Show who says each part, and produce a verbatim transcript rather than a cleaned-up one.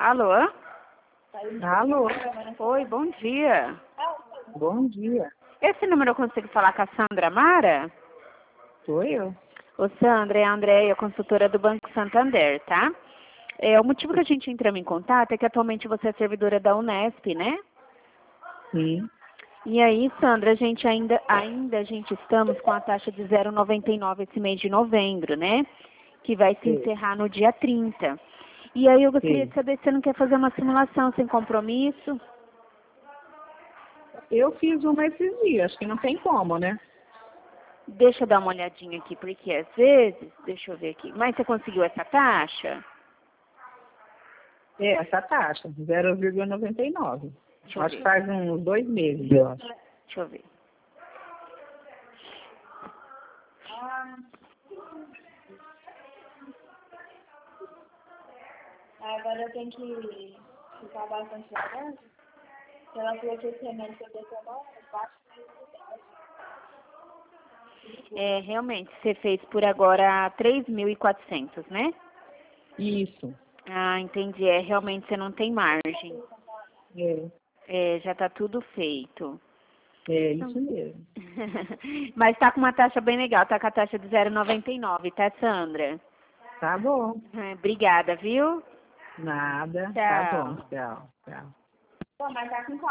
Speaker 1: Alô?
Speaker 2: Alô,
Speaker 1: Oi, bom dia.
Speaker 2: bom dia.
Speaker 1: Esse número eu consigo falar com a Sandra Mara?
Speaker 2: Sou eu.
Speaker 1: Ô, Sandra, é a Andréia, consultora do Banco Santander, tá? É, o motivo que a gente entrou em contato é que atualmente você é servidora da Unesp, né?
Speaker 2: Sim.
Speaker 1: E aí, Sandra, a gente ainda, ainda a gente estamos com a taxa de zero vírgula noventa e nove esse mês de novembro, né? Que vai se
Speaker 2: Sim.
Speaker 1: encerrar no dia trinta. E aí eu gostaria
Speaker 2: Sim.
Speaker 1: de saber se você não quer fazer uma simulação sem compromisso.
Speaker 2: Eu fiz uma esses dias, acho que não tem como, né?
Speaker 1: Deixa eu dar uma olhadinha aqui, porque às vezes, deixa eu ver aqui, mas você conseguiu essa taxa?
Speaker 2: É, essa taxa, zero vírgula noventa e nove.
Speaker 1: Deixa eu
Speaker 2: Acho que
Speaker 1: ver,
Speaker 2: faz uns dois meses, eu acho.
Speaker 1: deixa eu ver.
Speaker 3: Agora eu tenho que ficar bastante devagar. Ela falou que esse remédio que eu dei tomar é baixo.
Speaker 1: É, realmente, você fez por agora três mil e quatrocentos, né?
Speaker 2: Isso.
Speaker 1: Ah, entendi. É, realmente você não tem margem.
Speaker 2: É,
Speaker 1: É, já tá tudo feito.
Speaker 2: é isso mesmo.
Speaker 1: Mas tá com uma taxa bem legal, tá com a taxa de zero vírgula noventa e nove, tá, Sandra?
Speaker 2: Tá bom.
Speaker 1: Ah, obrigada, viu?
Speaker 2: Nada. Tá
Speaker 1: Tchau.
Speaker 2: bom. Tchau. Tchau.
Speaker 3: Pô, mas tá com